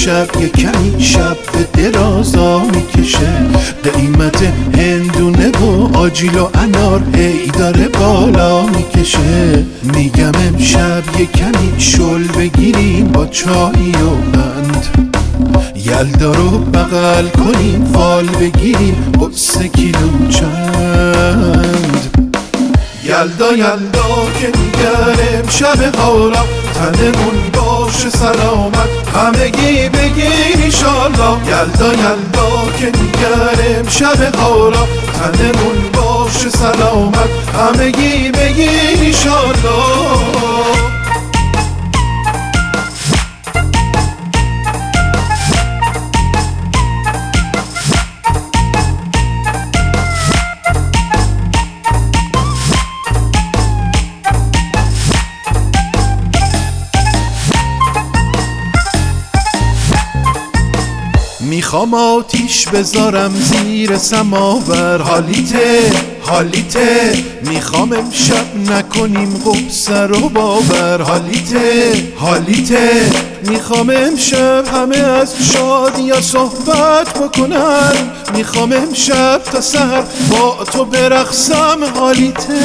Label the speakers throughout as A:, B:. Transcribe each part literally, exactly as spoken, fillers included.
A: امشب یه کمی شب به درازا میکشه، قیمت هندونه و آجیل و انار هی داره بالا میکشه. میگم امشب یه کمی شل بگیریم با چایی و بند، یلدا رو بغل کنیم فال بگیریم قصه کیلو چند. یلدا یلدا که دیگر امشب حالا تنمون باشه سلامت، همگی بگین ایشالله. یلدا یلدا که دیگر امشب حالا تنمون باشه سلامت، همگی بگین ایشالله. میخوام آتیش بذارم زیر سماور، حالیته حالیته. میخوام امشب نکنیم غصه رو باور، حالیته حالیته. میخوام امشب همه از شادی صحبت بکنن، میخوام امشب تا سحر با تو برقصم، حالیته.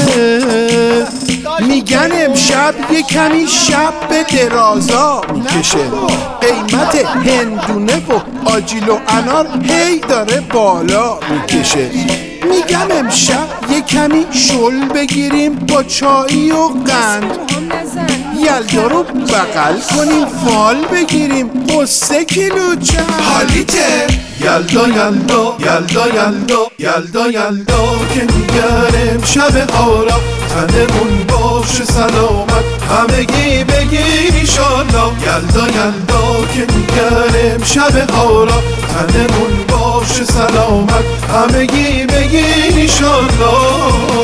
A: میگن امشب یه کمی شب به درازا میکشه، قیمت هندونه و آجیل و انار هی داره بالا میکشه. میگم امشب یه کمی شل بگیریم با چایی و قند، یلدا رو بغل کنیم فال بگیریم قصه کیلو چند.
B: حالیته
A: یلدا یلدا یلدا یلدا یلدا یلدا که دیگر امشب حالا تنمون باشه سلامت، همگی بگین ایشالله. یلدا یلدا که دیگر امشب حالا تنمون باشه سلامت، همگی بگین ایشالله.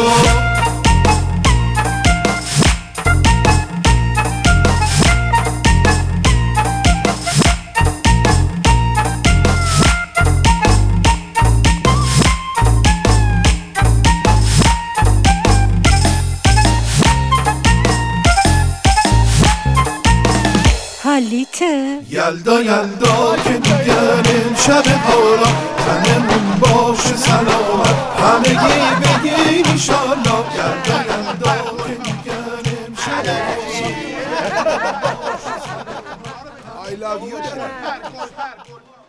C: حالیته
A: یلدا یلدا که دیگر امشب حالا تنمون باشه سلامت، همگی بگین ایشالله. یلدا یلدا که دیگر امشب I love you.